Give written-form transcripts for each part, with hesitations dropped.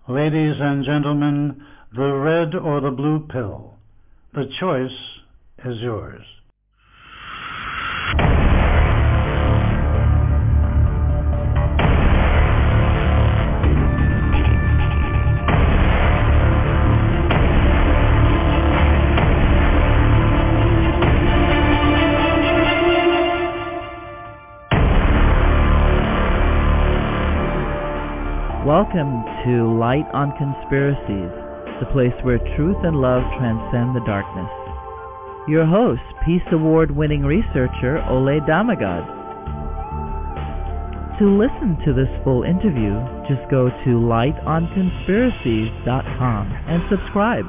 Ladies and gentlemen, the red or the blue pill. The choice is yours. Welcome to Light on Conspiracies, the place where truth and love transcend the darkness. Your host, Peace Award-winning researcher Ole Damagad. To listen to this full interview, just go to lightonconspiracies.com and subscribe.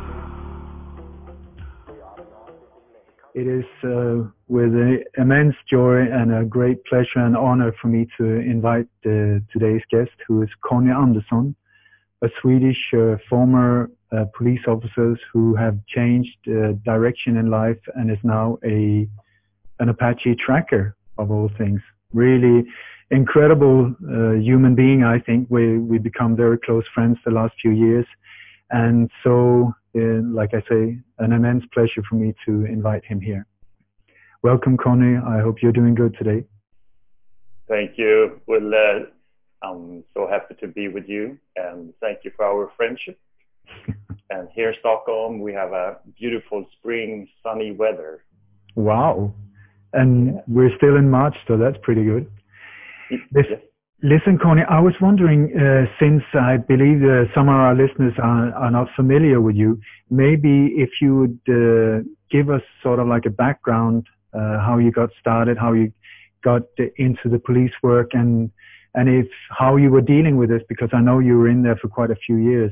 It is with immense joy and a great pleasure and honor for me to invite today's guest, who is Conny Andersson, a Swedish former police officer who have changed direction in life and is now an Apache tracker of all things. Really incredible human being, I think. We become very close friends the last few years. And so, like I say, an immense pleasure for me to invite him here. Welcome, Conny. I hope you're doing good today. Thank you. Well, I'm so happy to be with you, and thank you for our friendship. And here in Stockholm, we have a beautiful spring, sunny weather. Wow. And we're still in March, so that's pretty good. Yes. Listen, Conny, I was wondering, since I believe some of our listeners are not familiar with you, maybe if you would give us sort of like a background, how you got started, how you got into the police work, and how you were dealing with this, because I know you were in there for quite a few years.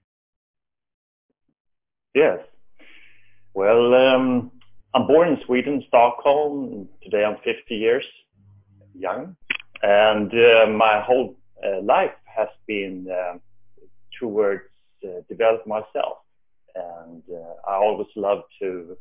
Yes. Well, I'm born in Sweden, Stockholm. Today I'm 50 years young. And my whole life has been towards develop myself. And I always love to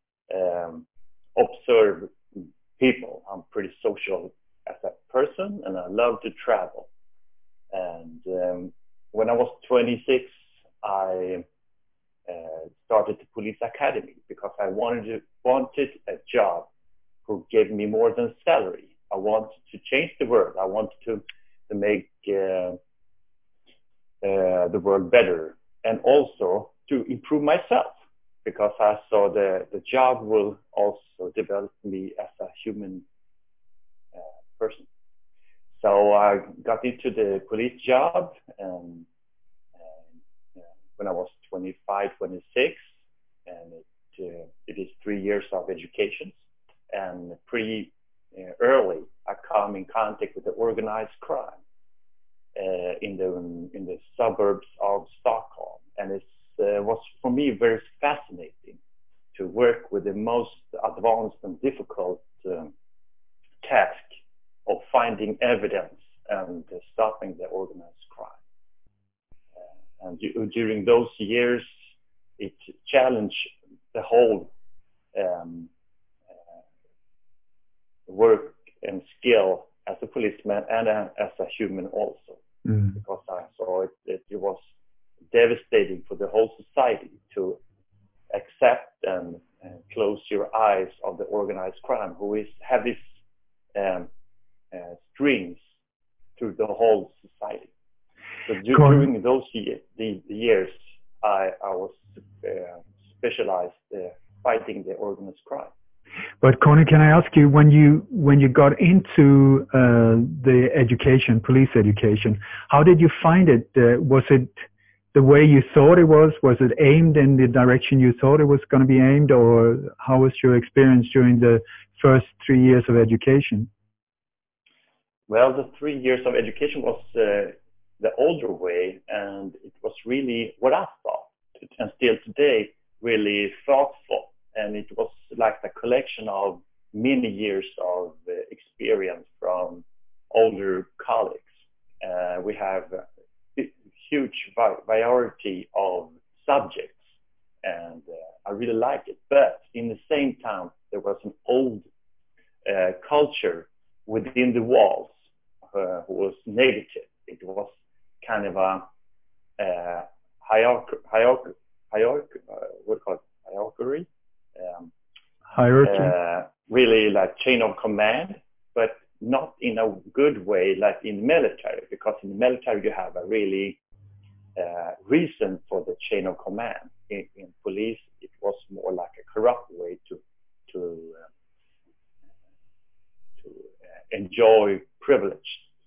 observe people. I'm pretty social as a person, and I love to travel. And when I was 26, I started the police academy because I wanted a job who gave me more than salary. I wanted to change the world. I wanted to make the world better, and also to improve myself, because I saw the job will also develop me as a human person. So I got into the police job when I was 25, 26, and it is 3 years of education, and pretty early I come in contact with the organized crime in the suburbs of Stockholm, and it was for me very fascinating to work with the most advanced and difficult task of finding evidence and stopping the organized crime. And during those years, it challenged the whole work and skill as a policeman and as a human also, because I saw it was devastating for the whole society to accept and close your eyes of the organized crime, who have these strings through the whole society. So during those years, I was specialized fighting the organized crime. But Conny, can I ask you, when you got into the education, police education, how did you find it? Was it the way you thought it was? Was it aimed in the direction you thought it was going to be aimed, or how was your experience during the first 3 years of education? Well, the 3 years of education was the older way, and it was really what I thought, and still today, really thoughtful. And it was like a collection of many years of experience from older colleagues. We have a huge variety of subjects, and I really like it. But in the same time, there was an old culture within the walls who was negative. It was kind of a what do you call it? Hierarchy. Hierarchy. Really like chain of command, but not in a good way like in the military, because in the military you have a really reason for the chain of command. In police, it was more like a corrupt way to enjoy privilege.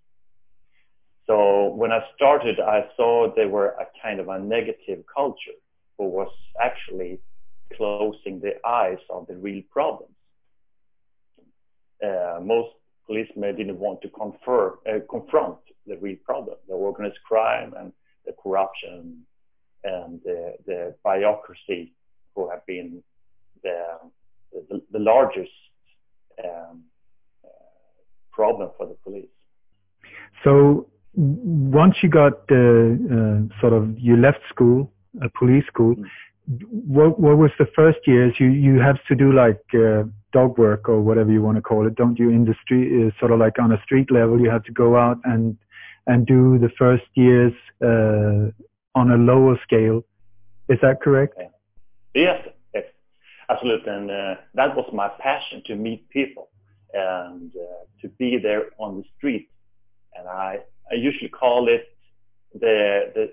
So when I started, I saw they were a kind of a negative culture who was actually closing the eyes on the real problems. Most policemen didn't want to confront the real problem, the organized crime and the corruption and the bureaucracy, who have been the largest problem for the police. So once you got you left school, police school, what was the first years? You have to do like dog work or whatever you want to call it, don't you? In the street, sort of like on a street level, you have to go out and do the first years on a lower scale. Is that correct? Yes, absolutely. And that was my passion, to meet people and to be there on the street. And I usually call it the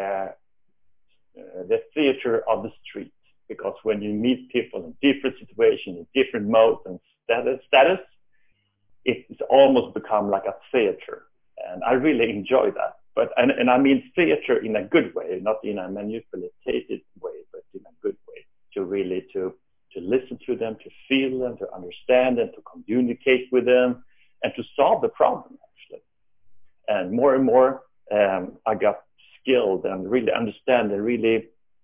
theater of the street, because when you meet people in different situations, in different modes and status, it's almost become like a theater. And I really enjoy that. But and I mean theater in a good way, not in a manipulated way, but in a good way, to really to listen to them, to feel them, to understand them, to communicate with them, and to solve the problem, actually. And more, I got skilled and really understand and really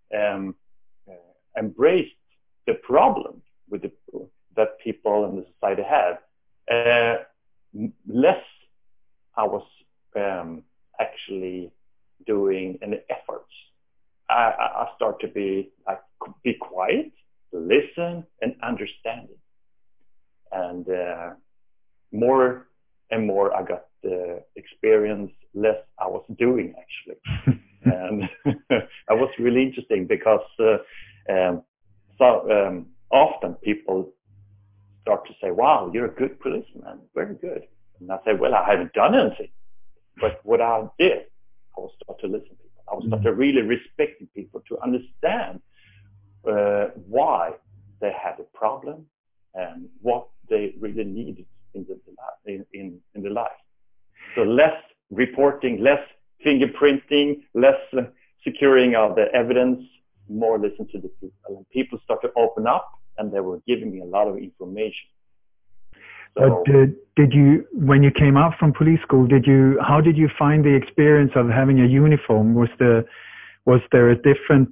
embraced the problem with that people in the society have. Less I was actually doing any efforts. I start to be quiet, listen, and understand it. And more and more I got the experience, less I was doing, actually. And that was really interesting, because often people start to say, wow, you're a good policeman, very good. And I say, well, I haven't done anything. But what I did, I will start to listen to people. I will start to really respecting people, to understand why they had a problem and what they really needed in the life. So less reporting, less fingerprinting, less securing of the evidence, more listen to the people. And people start to open up, and they were giving me a lot of information. So, did you, when you came out from police school, how did you find the experience of having a uniform? Was there a different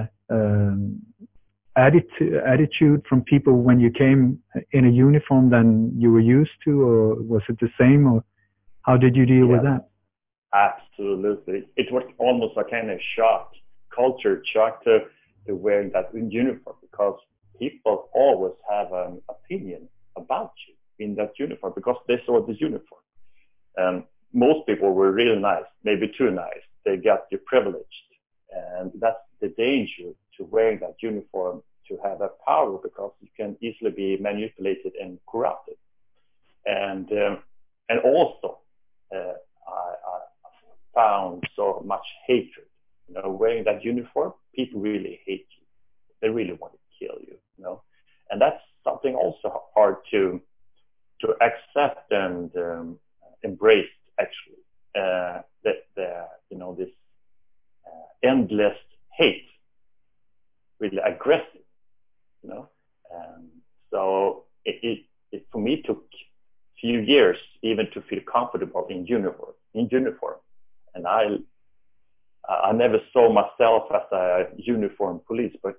attitude from people when you came in a uniform than you were used to, or was it the same, or how did you deal with that? Absolutely. It was almost a kind of culture shock to wearing that uniform, because people always have an opinion about you in that uniform, because they saw the uniform. Most people were really nice, maybe too nice. They got you privileged. And that's the danger to wearing that uniform, to have that power, because you can easily be manipulated and corrupted. And also, I found so much hatred. Wearing that uniform, people really hate you. They really want to kill you, And that's something also hard to accept and embrace, actually. This endless hate, really aggressive, So it for me took a few years even to feel comfortable in uniform. And I never saw myself as a uniformed police, but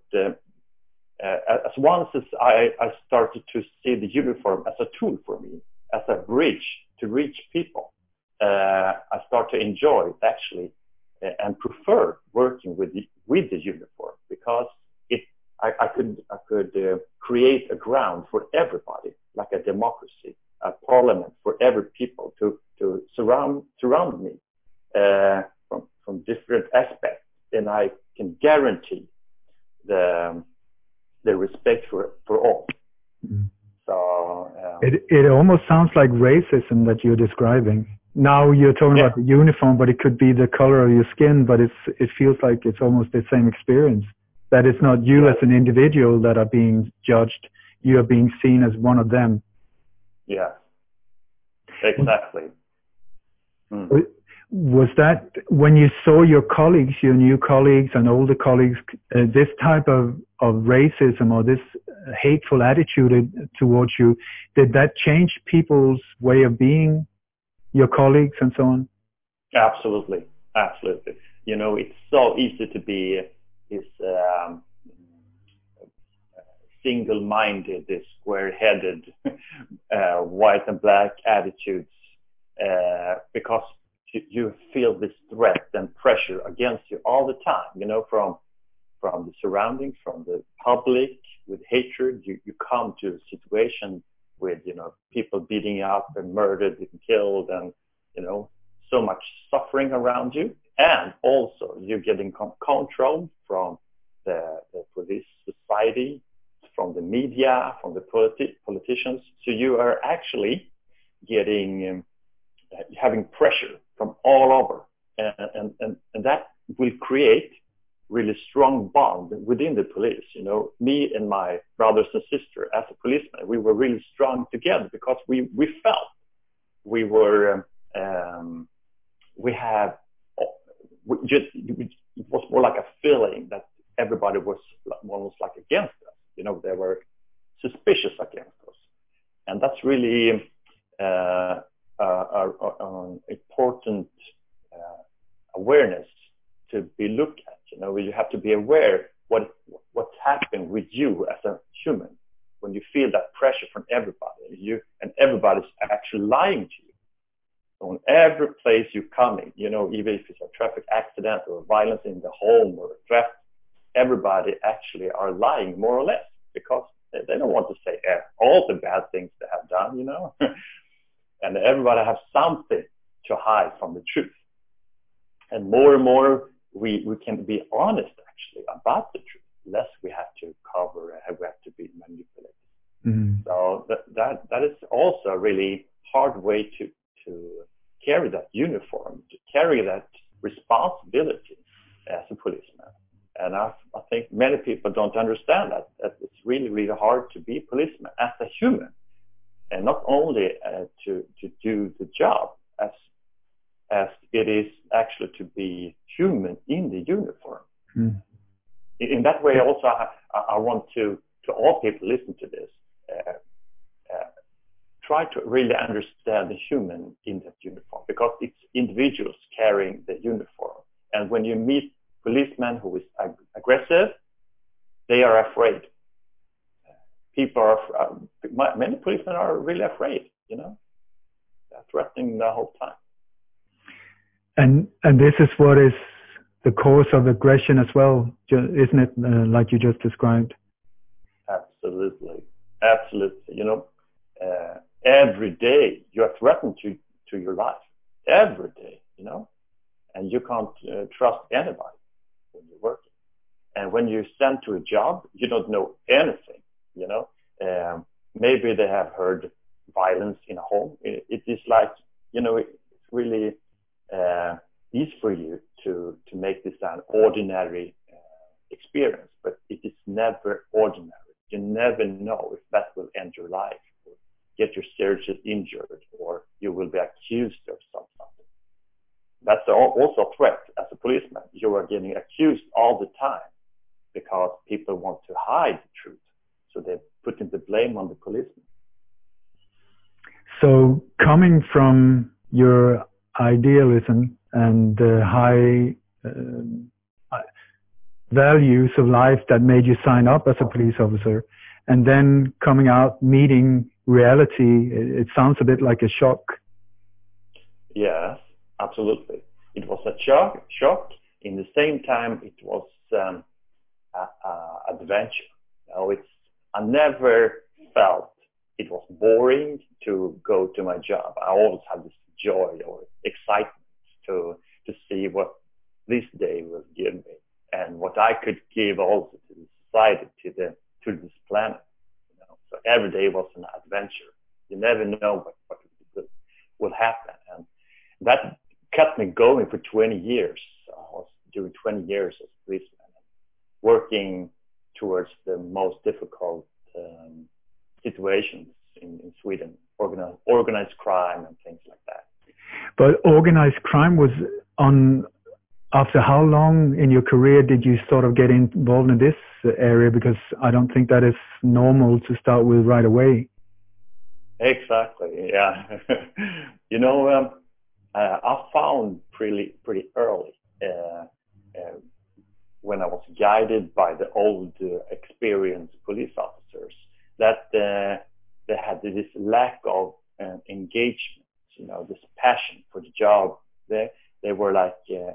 once I started to see the uniform as a tool for me, as a bridge to reach people, I start to enjoy it, actually, and prefer working with the uniform, because I could create a ground for everybody, like a democracy, a parliament for every people to surround me from different aspects. And I guarantee the respect for all. Mm. So it almost sounds like racism that you're describing. Now you're talking about the uniform, but it could be the color of your skin, but it feels like it's almost the same experience. That it's not you as an individual that are being judged. You are being seen as one of them. Yeah, exactly. Mm. Was that when you saw your colleagues, your new colleagues and older colleagues, this type of racism or this hateful attitude towards you, did that change people's way of being, your colleagues and so on? Absolutely. Absolutely. You know, it's so easy to be this single-minded, this square-headed, white and black attitudes, because you feel this threat and pressure against you all the time, you know, from the surroundings, from the public, with hatred. You come to a situation with, you know, people beating up and murdered and killed, and, you know, so much suffering around you. And also you're getting control from the police society, from the media, from the politicians. So you are actually getting having pressure from all over, and that will create really strong bond within the police. You know, me and my brothers and sister as a policeman, we were really strong together because we felt we were it was more like a feeling that everybody was almost like against us. You know, they were suspicious against us, and that's really important awareness to be looked at. You know, you have to be aware what's happening with you as a human when you feel that pressure from everybody. And everybody's actually lying to you. On every place you're coming, you know, even if it's a traffic accident or violence in the home or theft, everybody actually are lying more or less, because they don't want to say all the bad things they have done, you know. And everybody has something to hide from the truth. And more we can be honest actually about the truth, less we have to cover and we have to be manipulated. Mm-hmm. So that is also a really hard way to carry that uniform, to carry that responsibility as a policeman. And I think many people don't understand that it's really, really hard to be a policeman as a human, and not only to do the job as it is actually to be human in the uniform. Mm. In that way, also, I want to all people listen to this, try to really understand the human in that uniform, because it's individuals carrying the uniform. And when you meet policemen who is aggressive, they are afraid. People are, many policemen are really afraid, you know, they're threatening the whole time. And this is what is the cause of aggression as well, isn't it? Like you just described. Absolutely. You know, every day you are threatened to your life. Every day, you know, and you can't trust anybody when you're working. And when you're sent to a job, you don't know anything, you know. Maybe they have heard violence in a home. It is like, you know, it's really easy for you to make this an ordinary experience, but it is never ordinary. You never know if that will end your life, or get your seriously injured, or you will be accused of something. That's also a threat as a policeman. You are getting accused all the time because people want to hide the truth. So they're putting the blame on the policeman. So coming from your idealism and the high values of life that made you sign up as a police officer, and then coming out meeting reality, it sounds a bit like a shock. Yes, absolutely. It was a shock. In the same time, it was adventure. You know, I never felt it was boring to go to my job. I always had this joy or excitement to see what this day will give me and what what I could give also to the society, to this planet. So every day was an adventure. You never know what will happen, and that kept me going for 20 years. I was doing 20 years as a policeman, working towards the most difficult situations in Sweden, organized crime and things like that. But organized crime was on. After how long in your career did you sort of get involved in this area? Because I don't think that is normal to start with right away. Exactly. Yeah. I found pretty early when I was guided by the old experienced police officers that they had this lack of engagement, this passion for the job. They were like,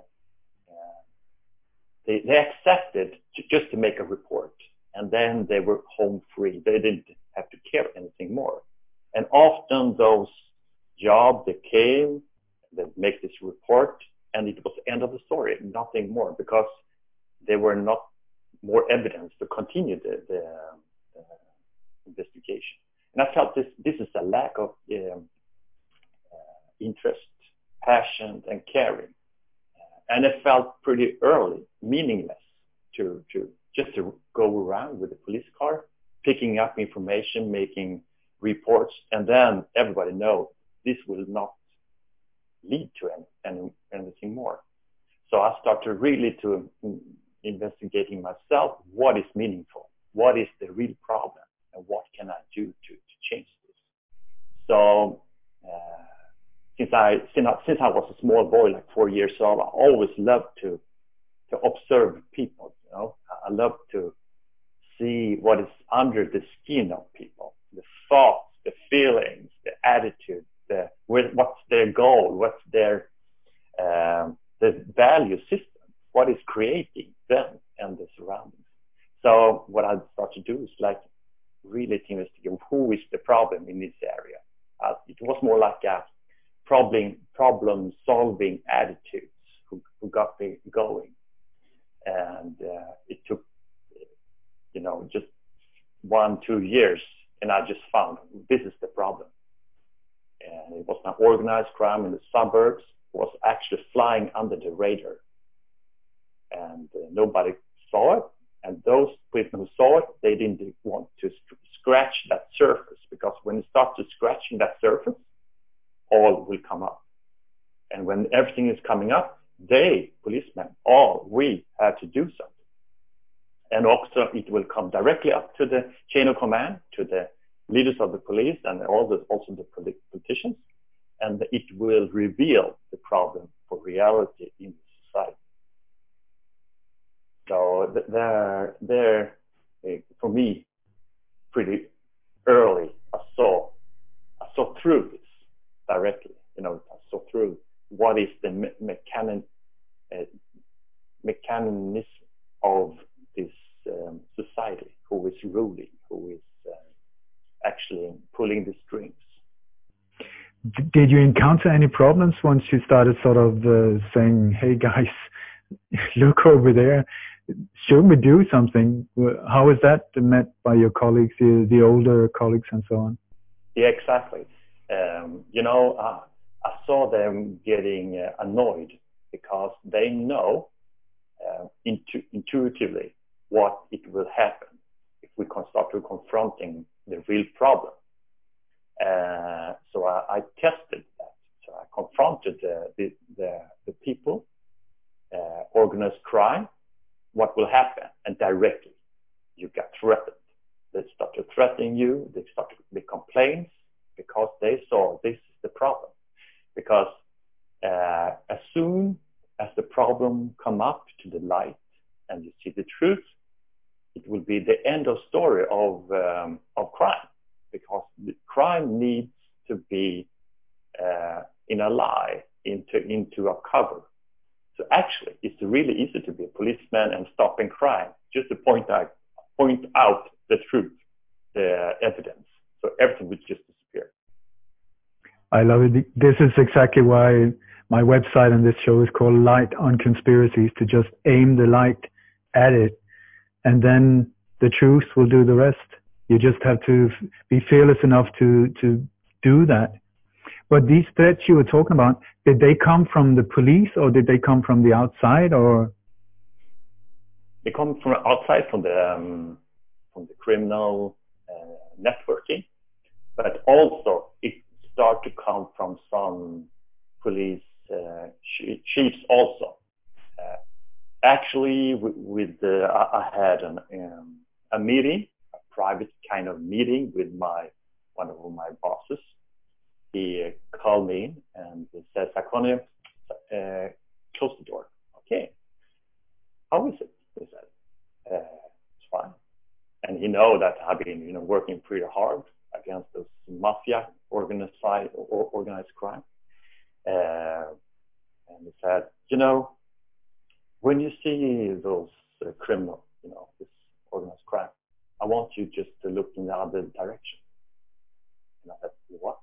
they accepted just to make a report, and then they were home free. They didn't have to care anything more. And often those jobs, they came, they make this report, and it was the end of the story, nothing more, because there were not more evidence to continue the investigation. And I felt this is a lack of interest, passion, and caring. And it felt pretty early meaningless to go around with a police car, picking up information, making reports, and then everybody knows this will not lead to anything more. So I started really to investigating myself, what is meaningful, what is the real problem, and what can I do to change this. So since I was a small boy, like 4 years old, I always loved to observe people. I love to see what is under the skin of people, the thoughts, the feelings, the attitude, what's their goal, what's their the value system, what is creating them and the surroundings. So what I start to do is like really to investigate who is the problem in this area. It was more like a problem solving attitudes who got me going, and it took just 1-2 years, and I just found this is the problem. And it was not organized crime in the suburbs. It was actually flying under the radar, and nobody saw it. And those people who saw it, they didn't want to scratch that surface, because when you start to scratching that surface, all will come up. And when everything is coming up, policemen, we have to do something. And also it will come directly up to the chain of command, to the leaders of the police and also the politicians, and it will reveal the problem for reality in society. So there, for me, pretty early, I saw through this directly. I saw through what is the mechanism of this society, who is ruling, who is actually pulling the strings. Did you encounter any problems once you started sort of saying, hey guys, look over there, should we do something? How was that met by your colleagues, the older colleagues and so on? Yeah, exactly. I saw them getting annoyed because they know intuitively what it will happen if we can start to confronting the real problem. So I tested that. So I confronted the people, organized crime, what will happen, and directly you got threatened. They started threatening you. They started with complaints because they saw this is the problem. Because as soon as the problem come up to the light and you see the truth, it will be the end of story of crime, because the crime needs to be in a lie, into a cover. So actually, it's really easy to be a policeman and stopping crime, just to point out the truth, the evidence. So everything would just disappear. I love it. This is exactly why my website and this show is called Light on Conspiracies, to just aim the light at it, and then the truth will do the rest. You just have to be fearless enough to do that. But these threats you were talking about, did they come from the police or did they come from the outside, or? They come from outside, from the criminal networking, but also it started to come from some police chiefs also. Actually, I had a meeting, a private kind of meeting with one of my bosses. He called me and he said, "Conny, close the door." Okay. How is it? He said, "It's fine." And he know that I've been, working pretty hard against those mafia, organized crime. And he said, when you see those criminals, this organized crime, I want you just to look in the other direction. And I said, what?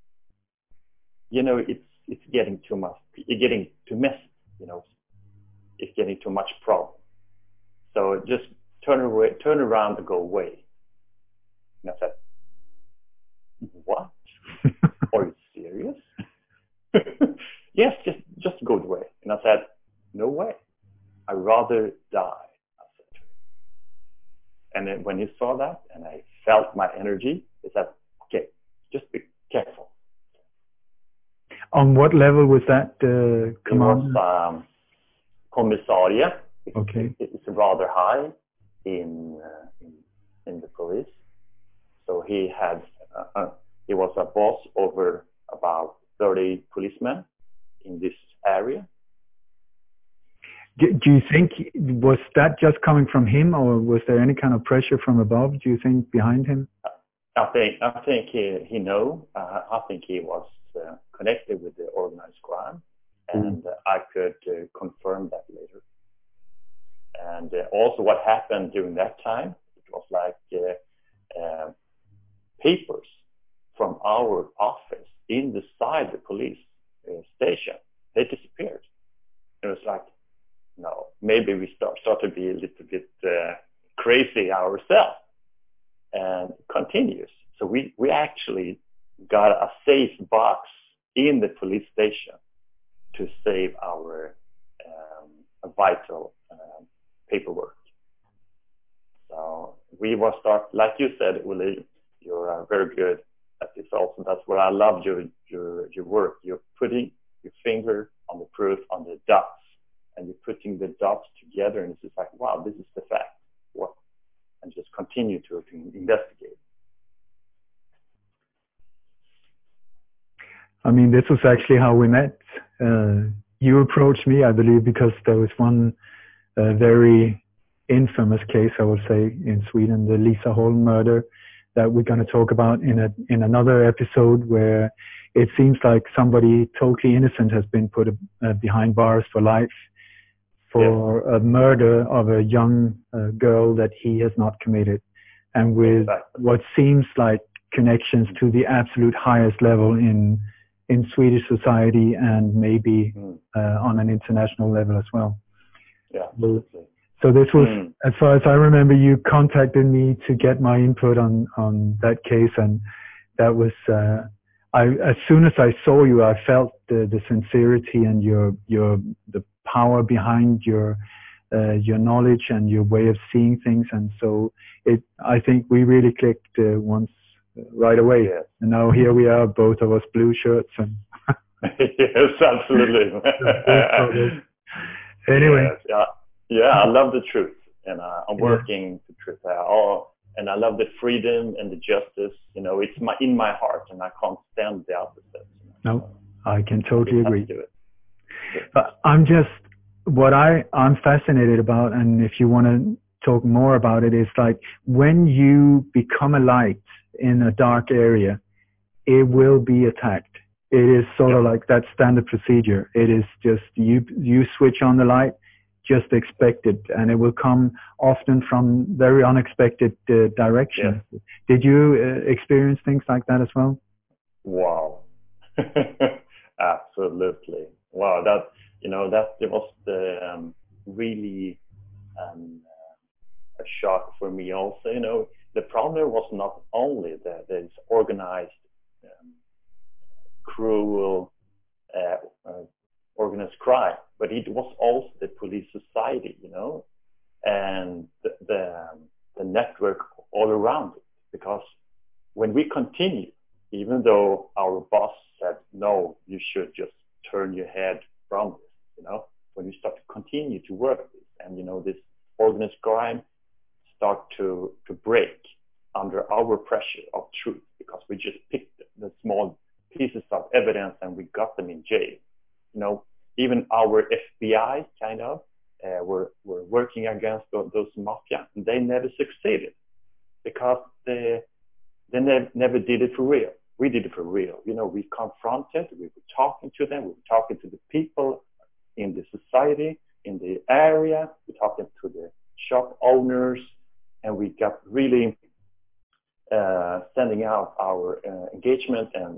It's getting too much. It's getting too messy. It's getting too much problem. So just turn around and go away. And I said, what? Are you serious? Yes, just go away. And I said, no way. I'd rather die. I said. And then when he saw that and I felt my energy, he said, okay, just be careful. On what level was that command? It was commissarie. Okay. It's rather high in the police. So he was a boss over about 30 policemen in this area. Do you think, was that just coming from him, or was there any kind of pressure from above, do you think, behind him? I think he know. I think he was connected with the organized crime, and I could confirm that later. And also what happened during that time, it was like papers from our office inside the police station, they disappeared. It was like, no, maybe we start to be a little bit crazy ourselves, and it continues. So we actually got a safe box in the police station to save our vital paperwork. So we will start, like you said, Uli, you're very good at this also. That's what I love your work. You're putting your finger on the proof, on the dots, and you're putting the dots together, and it's just like, wow, this is the fact. What? And just continue to investigate. I mean, this was actually how we met. You approached me, I believe, because there was one very infamous case, I would say, in Sweden, the Lisa Holm murder, that we're going to talk about in another episode, where it seems like somebody totally innocent has been put behind bars for life for a murder of a young girl that he has not committed, and with what seems like connections to the absolute highest level in Swedish society, and maybe on an international level as well. Yeah, absolutely. So this was, as far as I remember, you contacted me to get my input on that case, and that was, as soon as I saw you, I felt the sincerity and the power behind your knowledge and your way of seeing things, and so I think we really clicked once right away. Yes. And now here we are, both of us blue shirts, and yes, absolutely. Anyway. Yes, yeah, I love the truth, and I'm working to truth. And I love the freedom and the justice. It's in my heart, and I can't stand the opposite. No, I can totally agree. Do it. But I'm fascinated about, and if you want to talk more about it, is like when you become a light in a dark area, it will be attacked. It is sort of like that standard procedure. It is just you switch on the light, just expect it, and it will come often from very unexpected directions. Yes. Did you experience things like that as well? Wow. Absolutely. Wow. That was the really shock for me also. You know, the problem was not only this organized, cruel, organized crime, but it was also the police society, you know, and the network all around it. Because when we continue, even though our boss said, no, you should just turn your head from this, you know, when you start to continue to work this, and, you know, this organized crime start to break under our pressure of truth, because we just picked the small pieces of evidence and we got them in jail. You know, even our FBI kind of were working against those mafia, and they never succeeded because they never did it for real. We did it for real. You know, we confronted, we were talking to them, we were talking to the people in the society, in the area, we were talking to the shop owners, and we got really sending out our engagement, and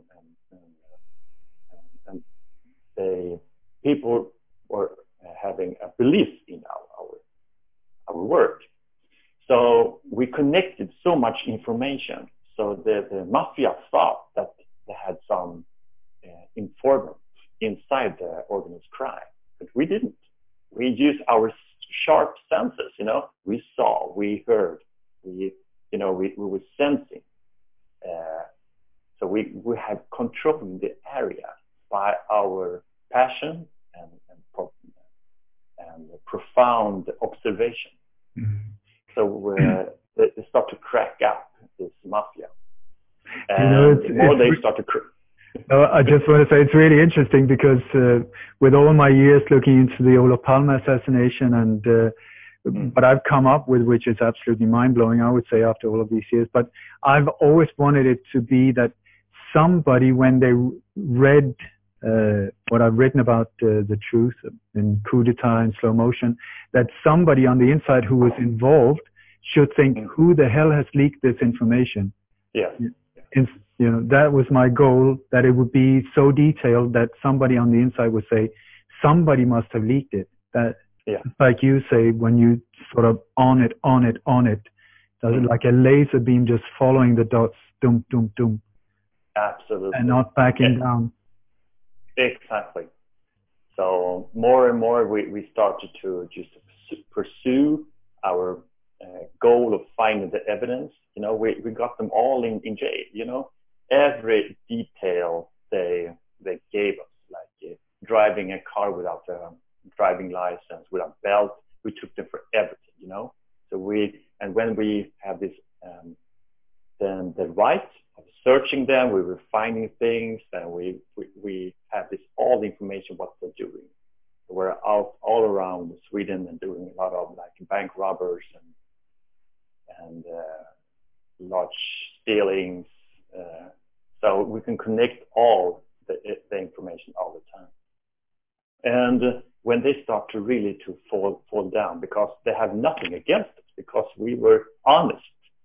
the people were having a belief in our work. So we connected so much information. So the mafia thought that they had some informant inside the organized crime, but we didn't. We used our sharp senses, you know. We saw, we heard, we were sensing. So we had control in the area by our passion and profound observation. Mm-hmm. So they start to crack up this mafia. And the more they start to I just want to say it's really interesting because with all my years looking into the Olof Palme assassination and what I've come up with, which is absolutely mind-blowing, I would say, after all of these years, but I've always wanted it to be that somebody, when they read what I've written about the truth in coup d'etat in slow motion, that somebody on the inside who was involved should think, who the hell has leaked this information? Yeah. You know, that was my goal, that it would be so detailed that somebody on the inside would say, somebody must have leaked it. That, like you say, when you sort of on it, does it like a laser beam just following the dots, doom, doom, doom. Absolutely. And not backing down. Exactly. So more and more we started to just pursue our goal of finding the evidence. You know, we got them all in jail, you know. Every detail they gave us, like driving a car without a driving license, without belt, we took them for everything, you know. So when we have this, then the right of searching them, we were finding things, and we have this all the information what they're doing. We're out all around Sweden and doing a lot of like bank robbers and large stealings. So we can connect all the information all the time. And when they start to really to fall down, because they have nothing against us, because we were honest,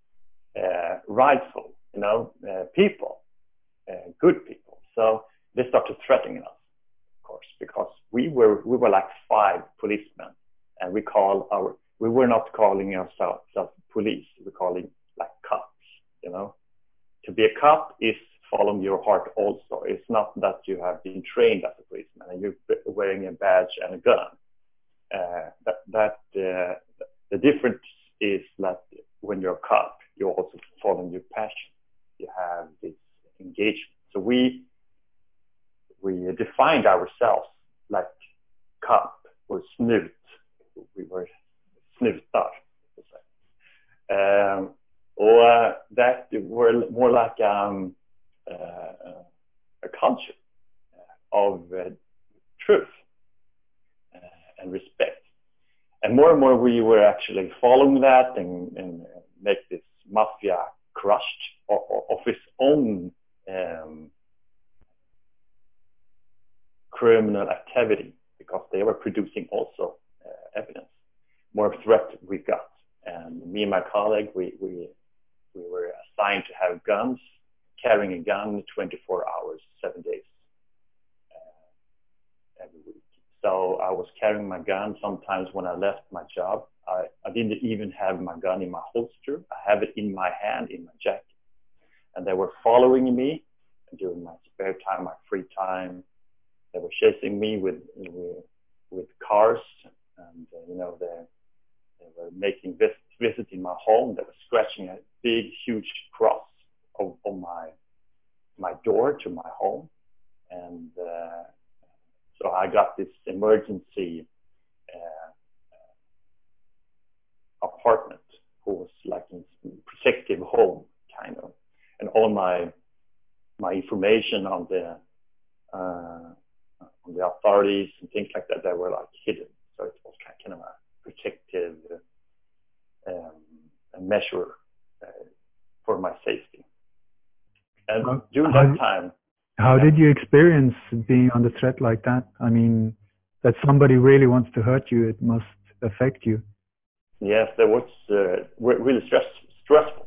rightful, you know, people, good people. So they started threatening us, of course, because we were like 5 policemen, and we were not calling ourselves police. We're calling like cops, you know. To be a cop is following your heart also. It's not that you have been trained as a policeman and you're wearing a badge and a gun. The difference is that when you're a cop, you're also following your passion. You have this engagement. So we defined ourselves like cop or snut. We were snutar, to say. Or that were more like a culture of truth and respect. And more we were actually following that and make this mafia crushed of its own criminal activity, because they were producing also evidence. More threat we got. And me and my colleague, we were assigned to have guns, carrying a gun 24 hours, 7 days every week. So I was carrying my gun sometimes when I left my job. I didn't even have my gun in my holster. I have it in my hand, in my jacket. And they were following me during my spare time, my free time. They were chasing me with cars, and they were making visits in my home. They were scratching a big, huge cross on my door to my home, and so I got this emergency apartment, who was like a protective home, kind of, and all my information on the authorities and things like that, they were like hidden. So it was kind of a protective measure for my safety. And during that time, how did you experience being under threat like that? I mean, that somebody really wants to hurt you, it must affect you. Yes, that was really stressful.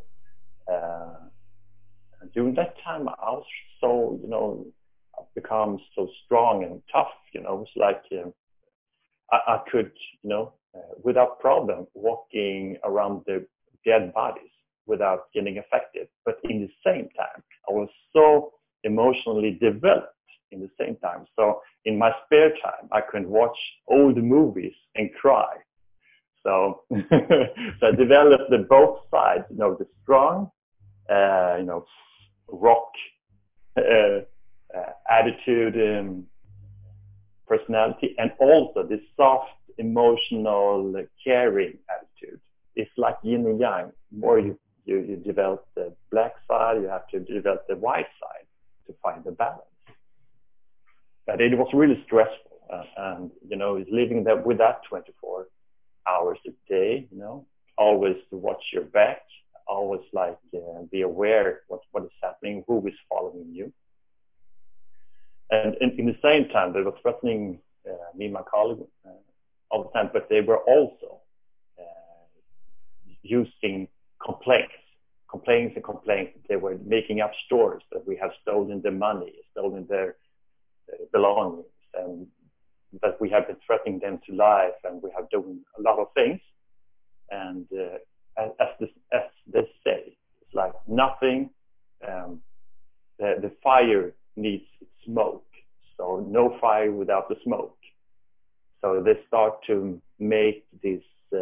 During that time, I was so, I've become so strong and tough. It was like I could, without problem, walking around the dead bodies without getting affected. But in the same time, I was so emotionally developed in the same time. So in my spare time, I could watch old movies and cry. So, so I developed the both sides, the strong, rock attitude and personality, and also the soft, emotional, caring attitude. It's like yin and yang. More you develop the black side, you have to develop the white side to find the balance. But it was really stressful, and living that with that 24 hours a day, always to watch your back, always be aware what is happening, who is following you. And in the same time, they were threatening me and my colleague all the time, but they were also using complaints. They were making up stories that we have stolen their money, stolen their belongings, and that we have been threatening them to life, and we have done a lot of things. And as they say, it's like nothing. The fire needs smoke, so no fire without the smoke. So they start to make this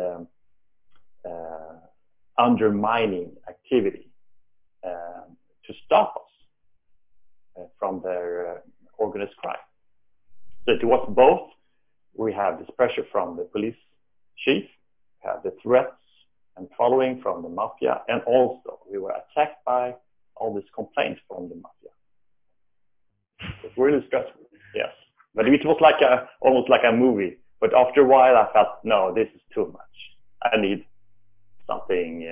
undermining activity to stop us from their organized crime. So it was both. We have this pressure from the police chief, we have the threats and following from the mafia, and also we were attacked by all these complaints from the mafia. It was really stressful, yes. But it was almost like a movie. But after a while, I felt, no, this is too much. I need something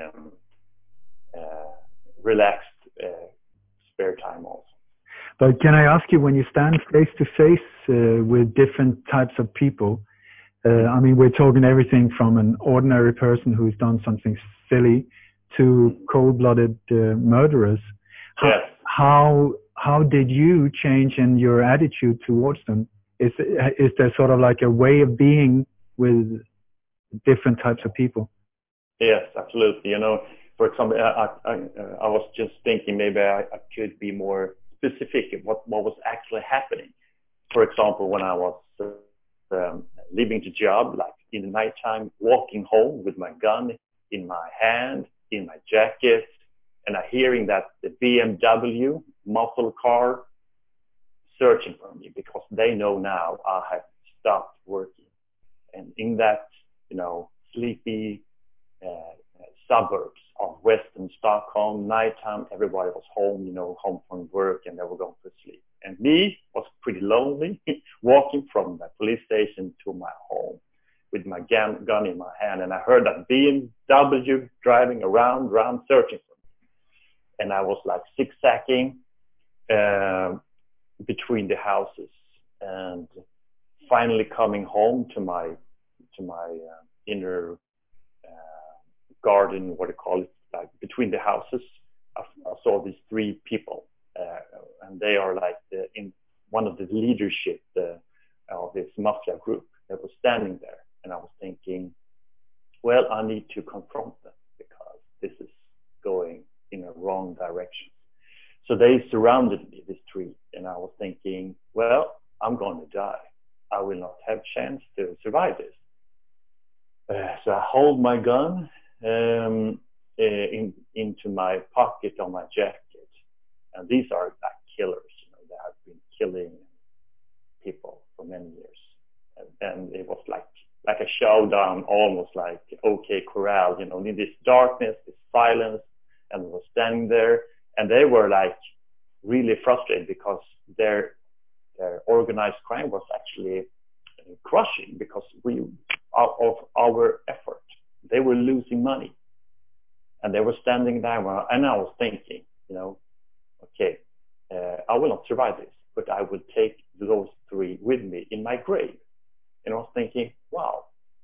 relaxed, spare time also. But can I ask you, when you stand face to face with different types of people, we're talking everything from an ordinary person who's done something silly to cold-blooded murderers. Yes. How did you change in your attitude towards them? Is there sort of like a way of being with different types of people? Yes, absolutely. For example, I was just thinking maybe I could be more specific in what was actually happening. For example, when I was leaving the job, like in the nighttime, walking home with my gun in my hand, in my jacket, and I hearing that the BMW muscle car searching for me because they know now I have stopped working. And in that, sleepy suburbs of Western Stockholm, nighttime, everybody was home, home from work, and they were going to sleep. And me was pretty lonely, walking from the police station to my home with my gun in my hand. And I heard that BMW driving around searching for me. And I was like zigzagging between the houses, and finally coming home to my inner garden, what do you call it, like between the houses. I saw these three people, and they are like in one of the leadership of this mafia group that was standing there. And I was thinking, well, I need to confront them because this is going in a wrong direction. So they surrounded me, this tree, and I was thinking, well, I'm going to die. I will not have chance to survive this. So I hold my gun into my pocket on my jacket. And these are like killers, that have been killing people for many years. And it was like a showdown, almost like OK Corral, in this darkness, this silence, and I was standing there, and they were like really frustrated because their organized crime was actually crushing because of our effort. They were losing money, and they were standing there, and I was thinking, okay, I will not survive this, but I will take those three with me in my grave. And I was thinking, wow,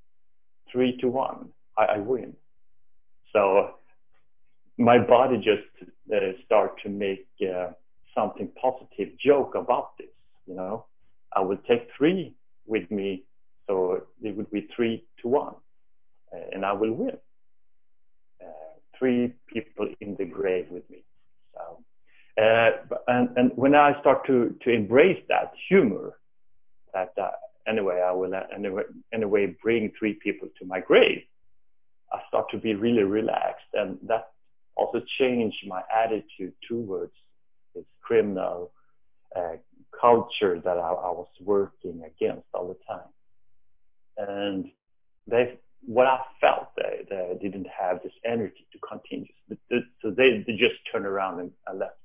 3-1, I win. So my body just started to make something positive joke about this. I will take three with me, so it would be 3-1, and I will win. Three people in the grave with me. So, and when I start to embrace that humor, that anyway, I will anyway bring three people to my grave, I start to be really relaxed, and that also changed my attitude towards this criminal culture that I was working against all the time. And what I felt, they didn't have this energy to continue. So they just turned around and left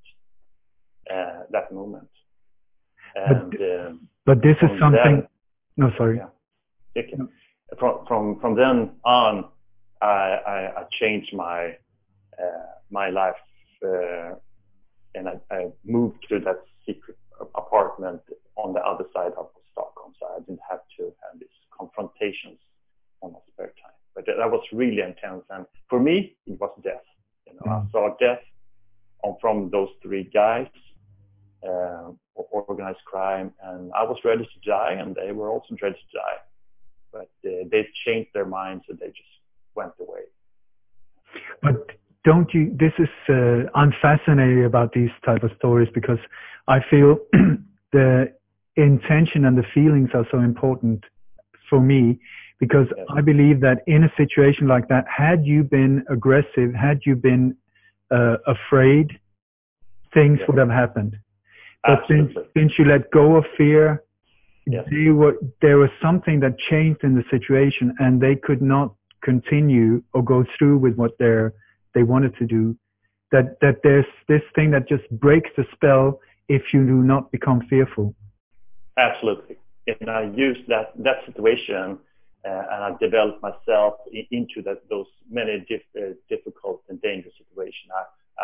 that moment. And but this is something. No, sorry. Yeah. Okay. From then on, I changed my life, and I moved to that secret apartment on the other side of Stockholm, so I didn't have to have these confrontations on my spare time. But that was really intense, and for me, it was death. I saw death from those three guys, organized crime, and I was ready to die, and they were also ready to die. But they changed their minds, and they just went away. But don't you? This is I'm fascinated about these type of stories because I feel the intention and the feelings are so important for me. Because yes. I believe that in a situation like that, had you been aggressive, had you been afraid, things would have happened. But since you let go of fear, there was something that changed in the situation, and they could not continue or go through with what they wanted to do. That there's this thing that just breaks the spell if you do not become fearful. Absolutely. And I used that situation. And I developed myself into those many difficult and dangerous situations.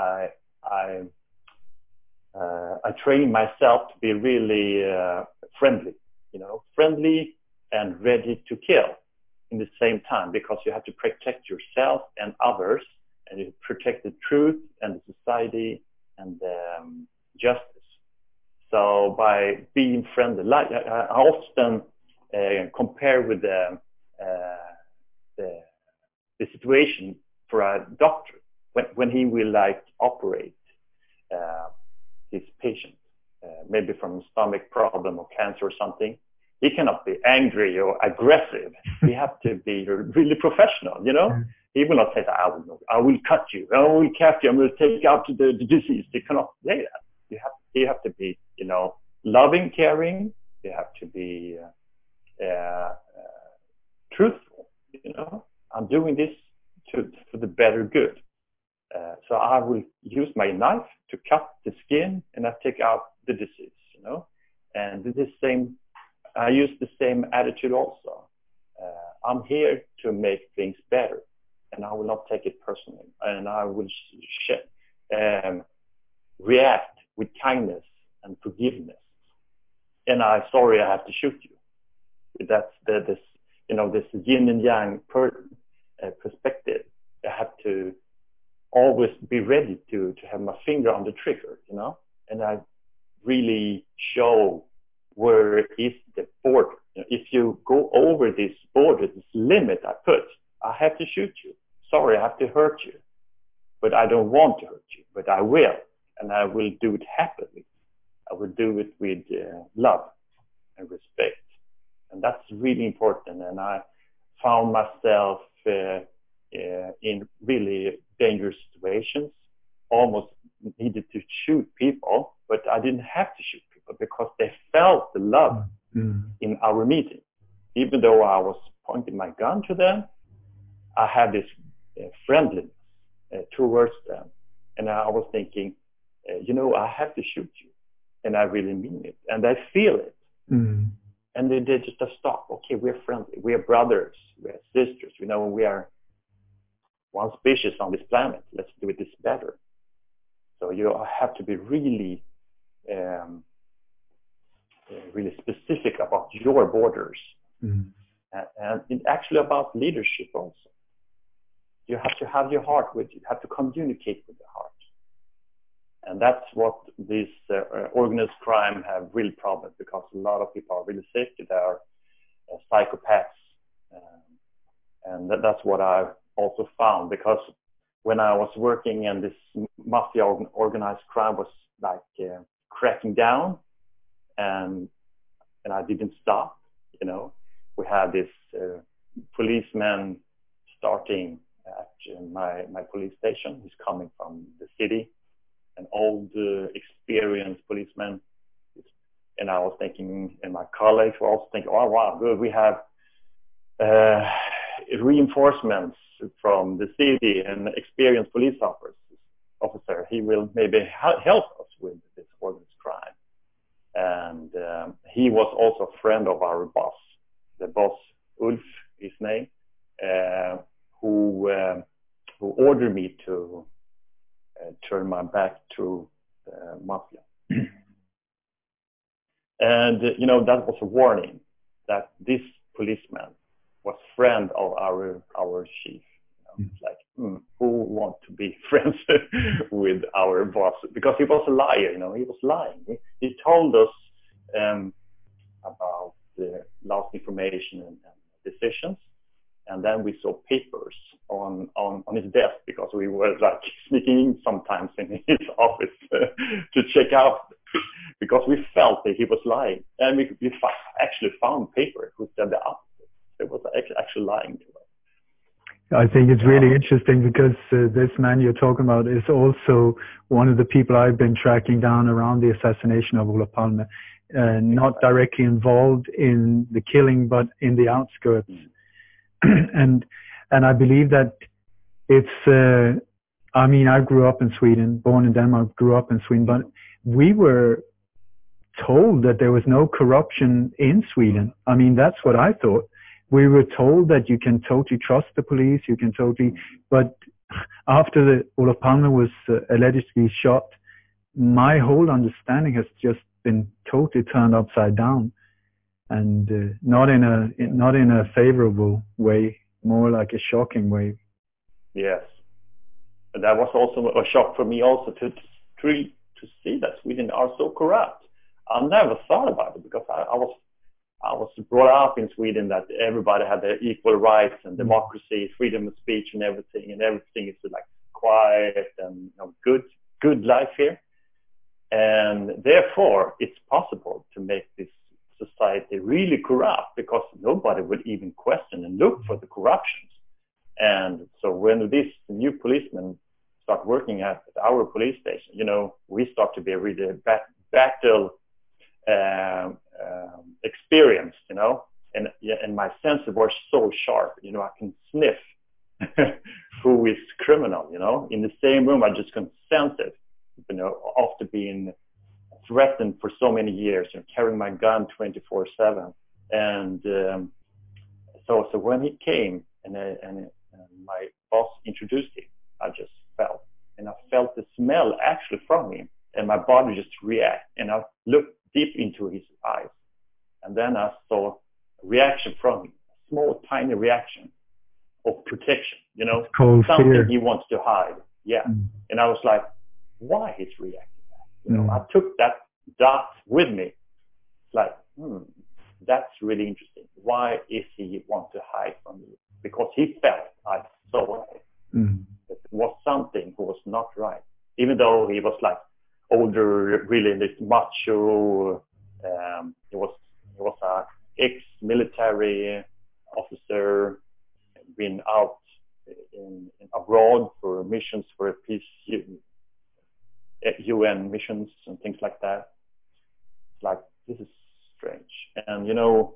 I trained myself to be really friendly, friendly and ready to kill in the same time, because you have to protect yourself and others, and you protect the truth and the society and justice. So by being friendly, I often compare with the situation for a doctor when he will operate his patient, maybe from stomach problem or cancer or something. He cannot be angry or aggressive. He has to be really professional, He will not say that I will cut you, I will cut you, I will take out the disease. He cannot say that. You have to be, loving, caring. You have to be truthful. I'm doing this for the better good. So I will use my knife to cut the skin, and I take out the disease. And I use the same attitude also. I'm here to make things better, and I will not take it personally, and I will react with kindness and forgiveness. And I'm sorry I have to shoot you. That's this yin and yang perspective. I have to always be ready to have my finger on the trigger, and I really show where is the border. If you go over this border, this limit I put, I have to shoot you. Sorry, I have to hurt you. But I don't want to hurt you, but I will. And I will do it happily. I will do it with love and respect. And that's really important. And I found myself in really dangerous situations, almost needed to shoot people, but I didn't have to shoot people because they felt the love in our meeting. Even though I was pointing my gun to them, I had this friendliness towards them. And I was thinking, I have to shoot you. And I really mean it. And I feel it. And they just stop. Okay, we're friendly. We are brothers. We are sisters. We are one species on this planet. Let's do this better. So you have to be really, really specific about your borders. And it's actually about leadership also. You have to have your heart with you. You have to communicate with the heart. And that's what this organized crime have real problems, because a lot of people are really sick. They are psychopaths. And that's what I've also found, because when I was working and this mafia organized crime was like cracking down, and I didn't stop, We had this policeman starting at my police station. He's coming from the city, an old experienced policeman. And I was thinking, and my colleagues were also thinking, oh wow, good, we have reinforcements from the city and experienced police officer. He will maybe help us with this organized crime. And he was also a friend of our boss, the boss Ulf, his name, who ordered me to turn my back to mafia. And that was a warning that this policeman was friend of our chief. It's like, who want to be friends with our boss? Because he was a liar. He was lying. He told us about the lost information and decisions. And then we saw papers on his desk, because we were like sneaking in sometimes in his office to check out, because we felt that he was lying. And we actually found paper who said the opposite. It was actually lying to us. I think it's really interesting, because this man you're talking about is also one of the people I've been tracking down around the assassination of Olof Palme. Not directly involved in the killing, but in the outskirts. And I believe that it's, I grew up in Sweden, born in Denmark, grew up in Sweden, but we were told that there was no corruption in Sweden. That's what I thought. We were told that you can totally trust the police, but after Olof Palme was allegedly shot, my whole understanding has just been totally turned upside down. And not in a favorable way, more like a shocking way. Yes, and that was also a shock for me also to see that Sweden are so corrupt. I never thought about it, because I was brought up in Sweden that everybody had their equal rights and democracy, freedom of speech, and everything is like quiet and good life here. And therefore, it's possible to make this society really corrupt, because nobody would even question and look for the corruptions. And so when this new policeman start working at our police station, we start to be really battle experienced, and my senses were so sharp, I can sniff who is criminal, in the same room. I just can sense it, after being threatened for so many years, carrying my gun 24/7. And so when he came and my boss introduced him, I just felt the smell actually from him, and my body just react. And I looked deep into his eyes, and then I saw a reaction from him, a small, tiny reaction of protection, something fear. he wants to hide. Yeah. And I was like, why he's reacting? I took that dot with me. It's like, that's really interesting. Why is he want to hide from me? because he felt, I saw it, Mm. that there was something who was not right. Even though he was like older, really this macho, he was a ex-military officer, been out in abroad for missions, for peace, UN missions and things like that. It's like, this is strange. And you know,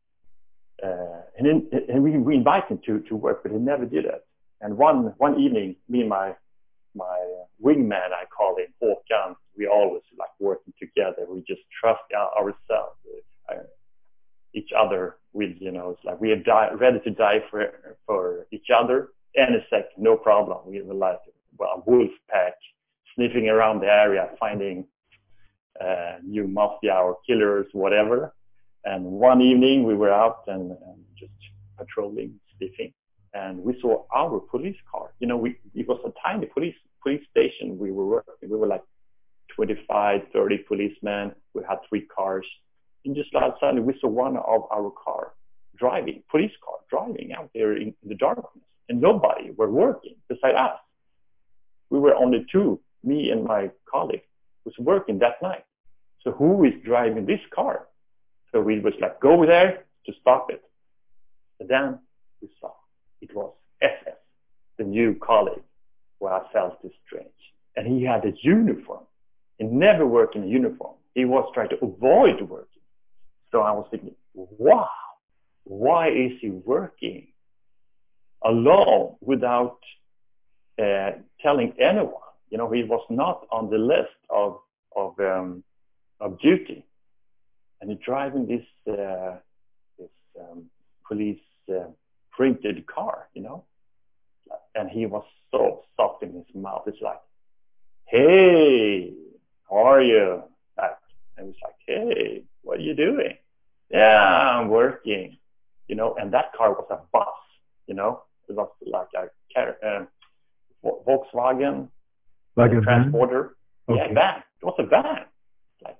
and we invited him to work, but he never did it. And one evening, me and my wingman, I call him Håkan, we always like working together. We just trust ourselves, each other with, you know, it's like we are ready to die for each other any second, no problem. We were like a wolf pack sniffing around the area, finding new mafia or killers, whatever. And one evening we were out and just patrolling, sniffing, and we saw our police car. You know, it was a tiny police station we were working. We were like 25, 30 policemen. We had 3 cars. And just suddenly we saw one of our police car driving out there in the darkness. And nobody were working beside us. We were only 2, me and my colleague, was working that night. So who is driving this car? So we was like, go there to stop it. And then we saw it was SS, the new colleague, where I felt this strange. And he had a uniform. He never worked in a uniform. He was trying to avoid working. So I was thinking, wow, why is he working alone without telling anyone? You know, he was not on the list of duty. And he's driving this police printed car, you know. And he was so soft in his mouth. It's like, hey, how are you? And he's like, hey, what are you doing? Yeah, I'm working. You know, and that car was a bus, you know. It was like a Volkswagen transporter. Okay. Yeah, van. It was a van. Like,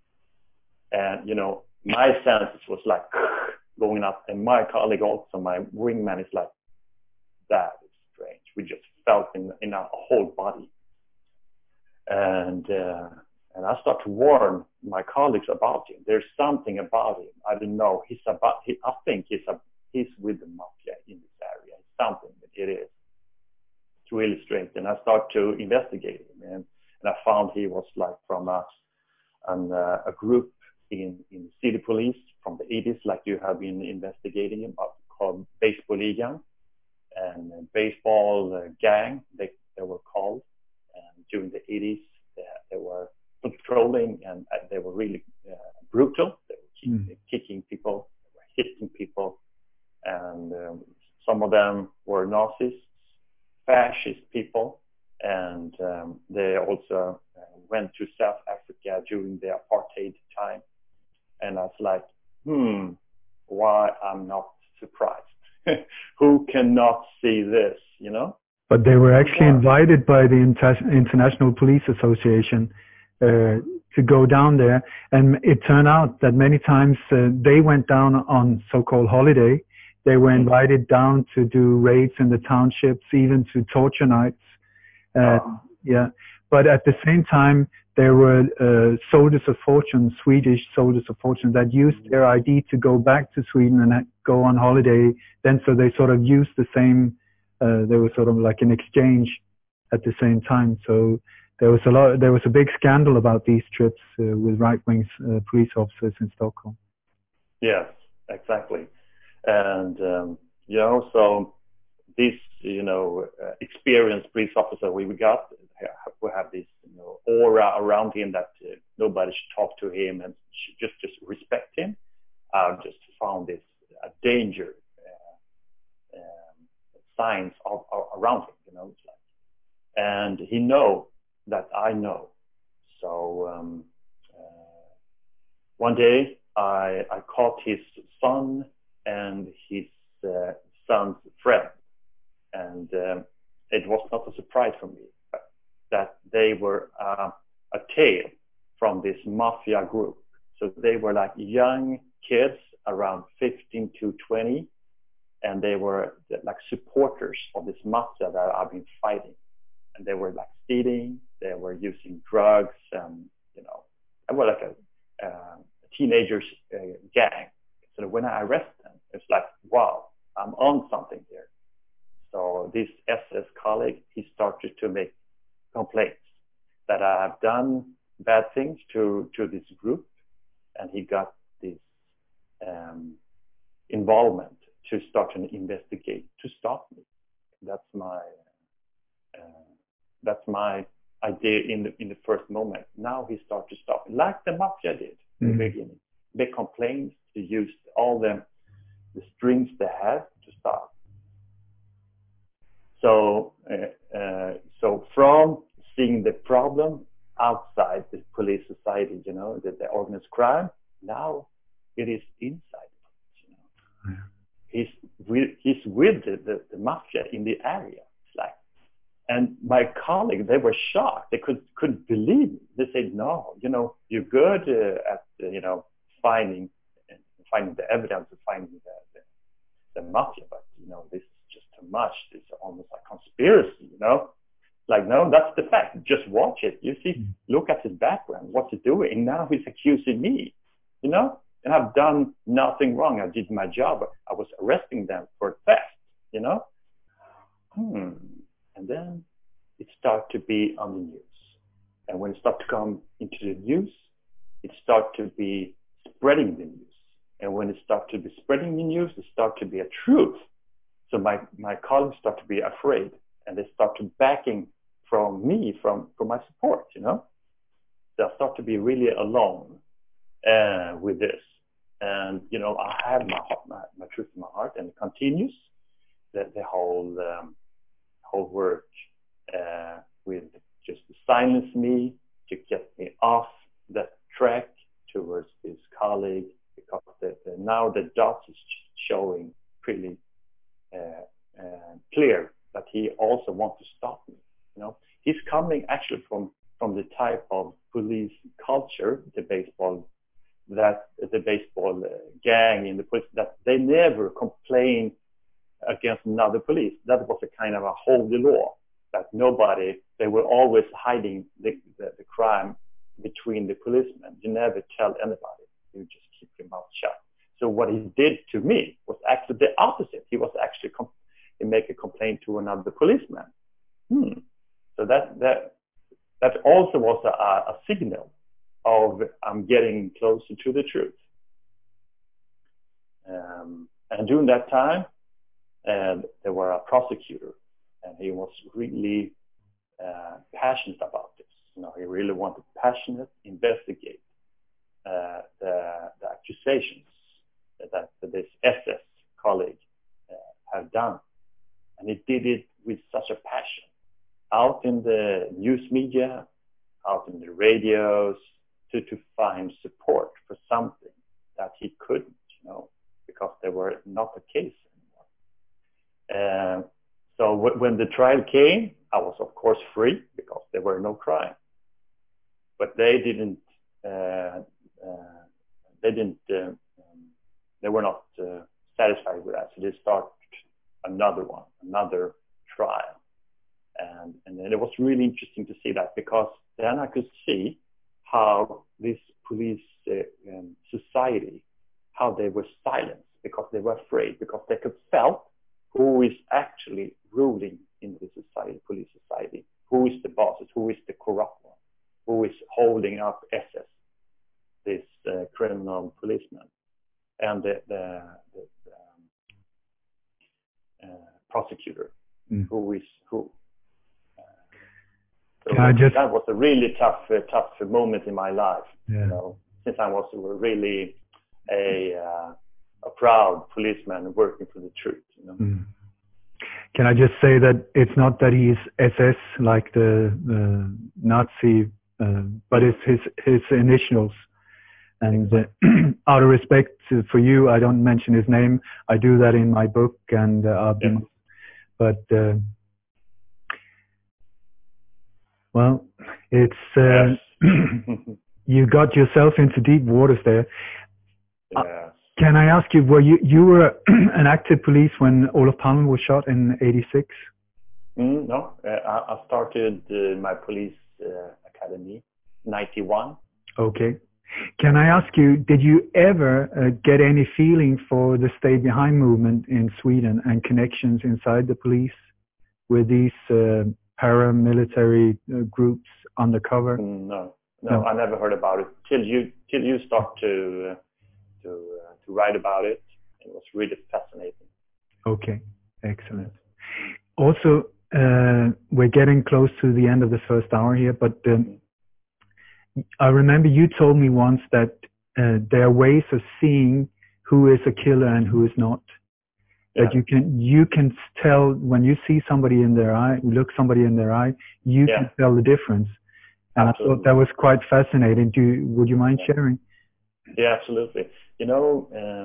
and, you know, my senses was like going up. And my colleague also, my wingman, is like, that is strange. We just felt in our whole body. And I start to warn my colleagues about him. There's something about him. I don't know. I think he's with the mafia in this area. It's something that it is. It's really strange. And I start to investigate him. And I found he was like from a group in city police from the 80s, like you have been investigating about, called Baseballligan and baseball gang, they were called. And during the 80s, they were patrolling, and they were really brutal. They were kicking people, they were hitting people, and some of them were Nazis, fascist people, and they also went to South Africa during the apartheid time. And I was like, why I'm not surprised? Who cannot see this, you know? But they were actually invited by the International Police Association to go down there. And it turned out that many times they went down on so-called holiday. They were invited down to do raids in the townships, even to torture nights. Yeah. But at the same time, there were soldiers of fortune, Swedish soldiers of fortune, that used their ID to go back to Sweden and go on holiday. Then so they sort of used the same, they were sort of like an exchange at the same time. So there was a big scandal about these trips with right-wing police officers in Stockholm. Yes, exactly. And, you know, so this, you know, experienced police officer we got, we have this, you know, aura around him that nobody should talk to him and just respect him. I just found this danger signs around him, you know. It's like, and he know that I know. So one day I caught his son and his son's friend, and it was not a surprise for me that they were a tail from this mafia group. So they were like young kids around 15 to 20, and they were like supporters of this mafia that I've been fighting. And they were like stealing, they were using drugs, and they were like a teenagers gang. So when I arrested them, it's like, wow, I'm on something here. So this SS colleague, he started to make complaints that I have done bad things to this group, and he got this involvement to start an investigate to stop me. That's my idea in the first moment. Now he started to stop me, like the mafia did in the beginning. Make complaints, to use all the strings they had to stop. So from seeing the problem outside the police society, the organized crime, now it is inside. He's with the mafia in the area. It's like, and my colleagues, they were shocked. They couldn't believe it. They said, "No, you're good at finding the evidence of finding the mafia, but this is just too much. It's almost like conspiracy, Like, no, that's the fact. Just watch it. You see, look at his background, what he's doing. Now he's accusing me, and I've done nothing wrong. I did my job. I was arresting them for theft, And then it started to be on the news. And when it started to come into the news, it started to be spreading the news. And when it started to be spreading the news, it started to be a truth. So my colleagues started to be afraid, and they started backing from me, from my support, So I started to be really alone with this. And, I have my truth in my heart, and it continues. The whole work with just to silence me, to get me off that track towards this colleague, because now the dots is showing pretty clear that he also wants to stop me. He's coming actually from the type of police culture, the baseball gang in the police, that they never complain against another police. That was a kind of a holy law, that they were always hiding the crime between the policemen. You never tell anybody. You just keep your mouth shut. So what he did to me was actually the opposite. He was actually he make a complaint to another policeman. So that also was a signal of I'm getting closer to the truth. And during that time, there were a prosecutor, and he was really passionate about this. He really wanted to passionate investigate the accusations that this SS colleague had done, and he did it with such a passion, out in the news media, out in the radios, to find support for something that he couldn't, because they were not the case anymore. So when the trial came, I was of course free because there were no crime. But they were not satisfied with that, so they started another trial. And then it was really interesting to see that, because then I could see how this police society, how they were silenced because they were afraid, because they could felt who is actually ruling in the society, police society, who is the bosses, who is the corrupt one, who is holding up SS, this criminal policeman, and the prosecutor, who. So that was a really tough moment in my life, since I was really a proud policeman working for the truth. Can I just say that it's not that he's SS like the Nazi, but it's his initials. And out of respect for you, I don't mention his name. I do that in my book, and well, it's you got yourself into deep waters there. Yes. Can I ask you, you were an active police when Olof Palme was shot in '86? No, I started my police academy '91. Okay. Can I ask you, did you ever get any feeling for the Stay Behind movement in Sweden and connections inside the police with these paramilitary groups undercover? No, I never heard about it till you start to write about it. It was really fascinating. Okay, excellent. Also, we're getting close to the end of the first hour here, but I remember you told me once that there are ways of seeing who is a killer and who is not. Yeah. That you can tell when you see somebody in their eye, look somebody in their eye, you can tell the difference. And absolutely. I thought that was quite fascinating. Would you mind sharing? Yeah, absolutely. You know,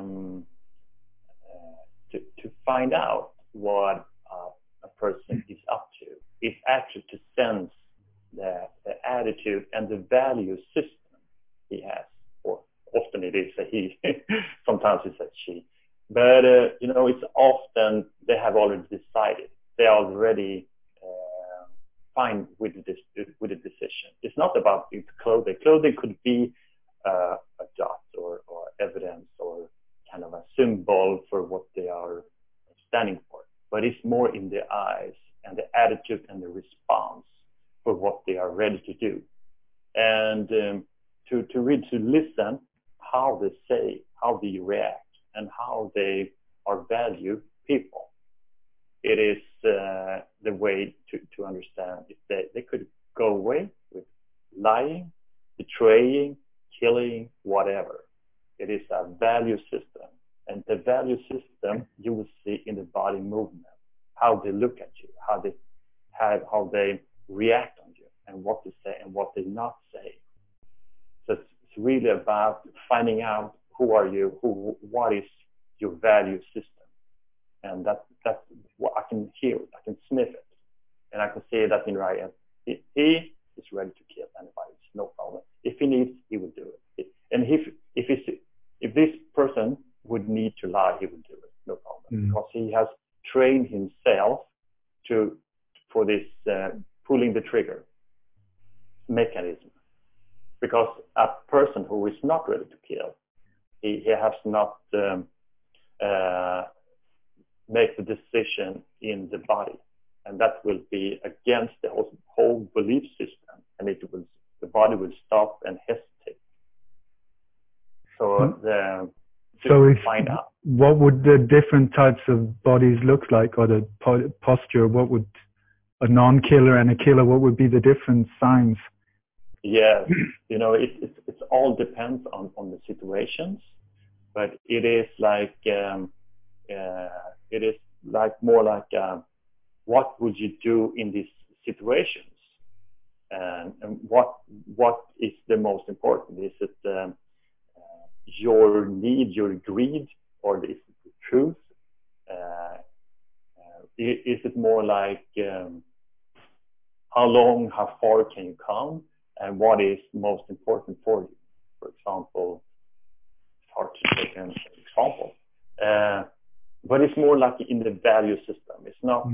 to find out what a person is up to is actually to sense the attitude and the value system he has. Or often it is a he, sometimes it's a she. But, you know, it's often they have already decided. They are already fine with the decision. It's not about the clothing. Clothing could be a dot or evidence or kind of a symbol for what they are standing for. But it's more in the eyes and the attitude and the response for what they are ready to do. And to listen how they say, how they react, and how they are value people. It is the way to understand if they could go away with lying, betraying, killing, whatever. It is a value system. And the value system you will see in the body movement, how they look at you, how they react on you, and what they say and what they not say. So it's really about finding out who are you, what is your value system. And that's what I can hear it, I can sniff it. And I can say that in Ryan, he is ready to kill anybody, it's no problem. If he needs, he will do it. And if this person would need to lie, he would do it, no problem. Because he has trained himself for this pulling the trigger mechanism. Because a person who is not ready to kill, he has not make the decision in the body, and that will be against the whole belief system, and the body will stop and hesitate. So find out what would the different types of bodies look like, or the posture. What would a non-killer and a killer? What would be the different signs? Yes, you know, it all depends on the situations, but it is like more like what would you do in these situations, and what is the most important? Is it your need, your greed, or is it the truth? Is it more like how long, how far can you come? And what is most important for you? For example, it's hard to take an example, but it's more like in the value system. It's not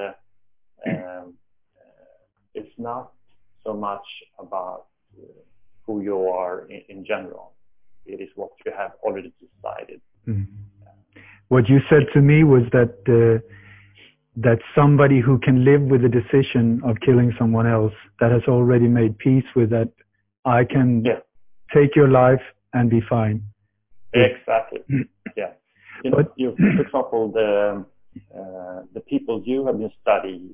it's not so much about who you are in general. It is what you have already decided. What you said to me was that somebody who can live with the decision of killing someone else, that has already made peace with that, I can take your life and be fine. Exactly. Yeah. You know, for example, the people you have been studying,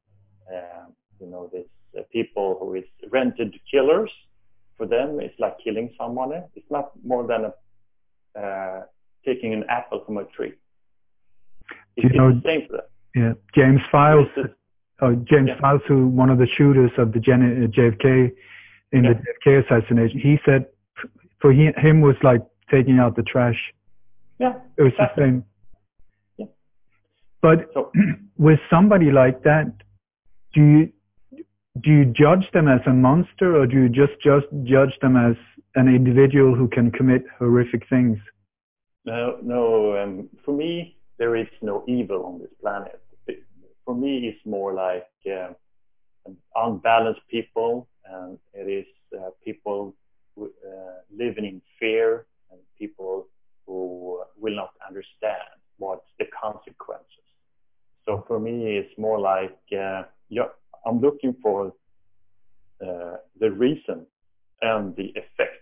this people who is rented killers. For them, it's like killing someone. It's not more than taking an apple from a tree. It's the same for them. Yeah, James Files, Files, who one of the shooters of the JFK in the JFK assassination, he said for him was like taking out the trash. Yeah, it was the same. Yeah. But with somebody like that, do you judge them as a monster, or do you just judge them as an individual who can commit horrific things? No. For me, there is no evil on this planet. For me, it's more like unbalanced people, and it is people living in fear, and people who will not understand what's the consequences. So for me, it's more like I'm looking for the reason and the effect.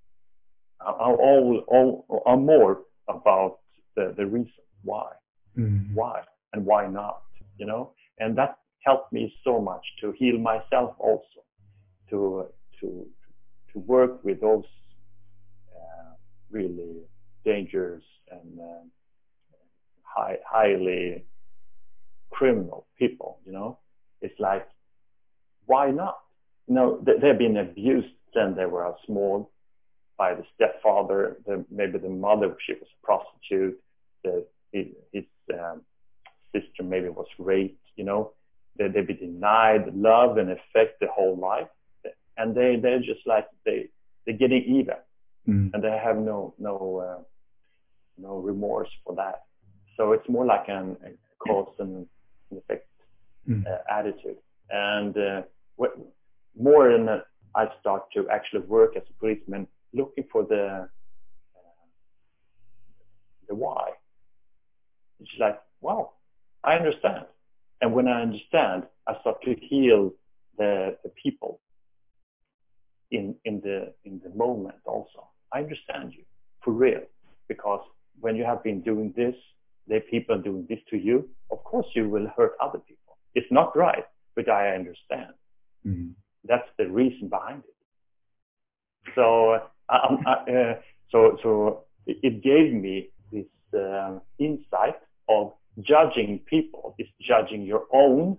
I'm more about the reason why, and why not, and that helped me so much to heal myself also, to work with those really dangerous and highly criminal people. It's like, why not? They've been abused since they were small by the stepfather. Maybe the mother, she was a prostitute. His sister maybe was raped. They've been denied love and affect the whole life, and they're just like they're getting even, and they have no remorse for that. So it's more like a cause and effect attitude. And more than that, I start to actually work as a policeman, looking for the why. It's like, wow, I understand. And when I understand, I start to heal the people in the moment also. I understand you for real, because when you have been doing this, the people doing this to you, of course you will hurt other people. It's not right, but I understand. That's the reason behind it. So so it gave me this insight of judging people is judging your own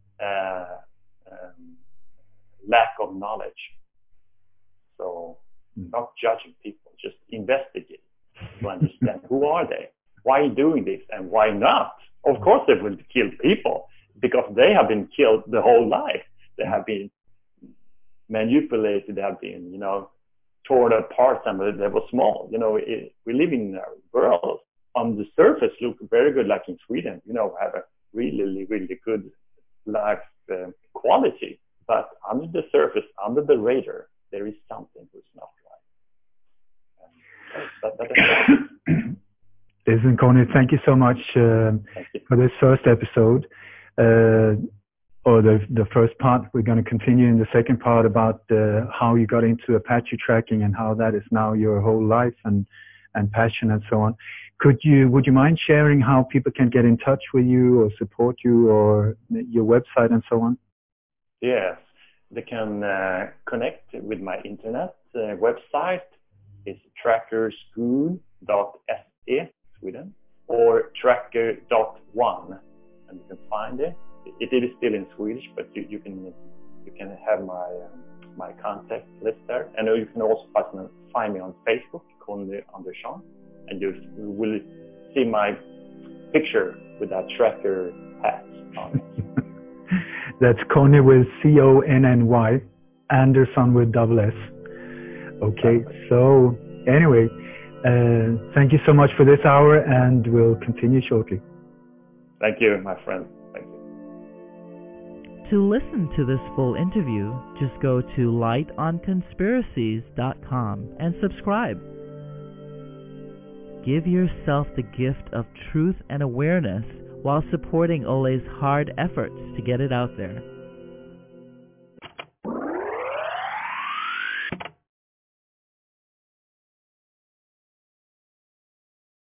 lack of knowledge. So not judging people, just investigate to understand who are they, why are you doing this, and why not. Of course they will kill people because they have been killed the whole life. They have been manipulated, they have been, torn apart, and they were small. We live in a world on the surface look very good, like in Sweden, have a really, really good life quality. But under the surface, under the radar, there is something that's not right. Listen, Conny, thank you so much for this first episode, or the first part. We're going to continue in the second part about how you got into Apache tracking and how that is now your whole life and passion and so on. Would you mind sharing how people can get in touch with you or support you, or your website and so on? Yes, they can connect with my internet website. It's trackerskool.se, Sweden, or tracker.one, and you can find it. It is still in Swedish, but you can have my contact list there, and you can also find me on Facebook, Conny Andersson, and you will see my picture with that tracker hat on it. That's Conny with Conny, Andersson with double S. Okay, so anyway, thank you so much for this hour, and we'll continue shortly. Thank you, my friend. Thank you. To listen to this full interview, just go to lightonconspiracies.com and subscribe. Give yourself the gift of truth and awareness while supporting Ole's hard efforts to get it out there.